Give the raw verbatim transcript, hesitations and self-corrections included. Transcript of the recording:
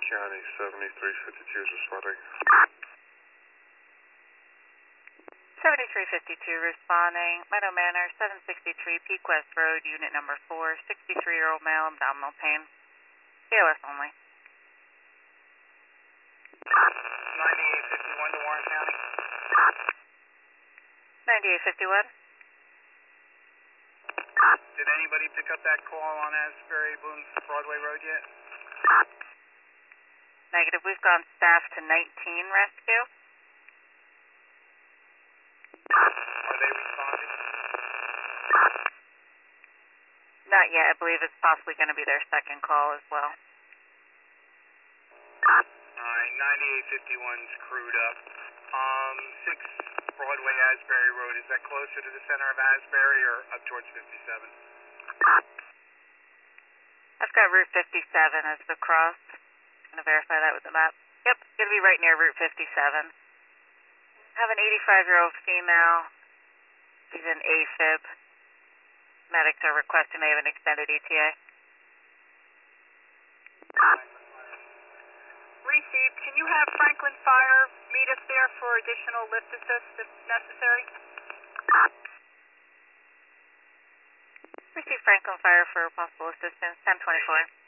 County, seventy-three fifty-two is responding. seventy-three fifty-two responding. Meadow Manor, seven sixty-three Peak West Road, unit number four, sixty-three-year-old male, abdominal pain. A L S only. ninety-eight fifty-one to Warren County. ninety-eight fifty-one. Did anybody pick up that call on Asbury Blooms Broadway Road yet? Negative. We've gone staff to nineteen rescue. Are they responding? Not yet. I believe it's possibly going to be their second call as well. Alright, ninety-eight fifty-one's crewed up. Um, six Broadway Asbury Road, is that closer to the center of Asbury or up towards fifty-seven? I've got Route fifty-seven as the cross. I'm going to verify that with the map. Yep, it's going to be right near Route fifty-seven. Have an eighty-five-year-old female. She's in AFib. Medics are requesting they have an extended E T A. Received. Can you have Franklin Fire meet us there for additional lift assist if necessary? Receive Franklin Fire for possible assistance, ten twenty-four.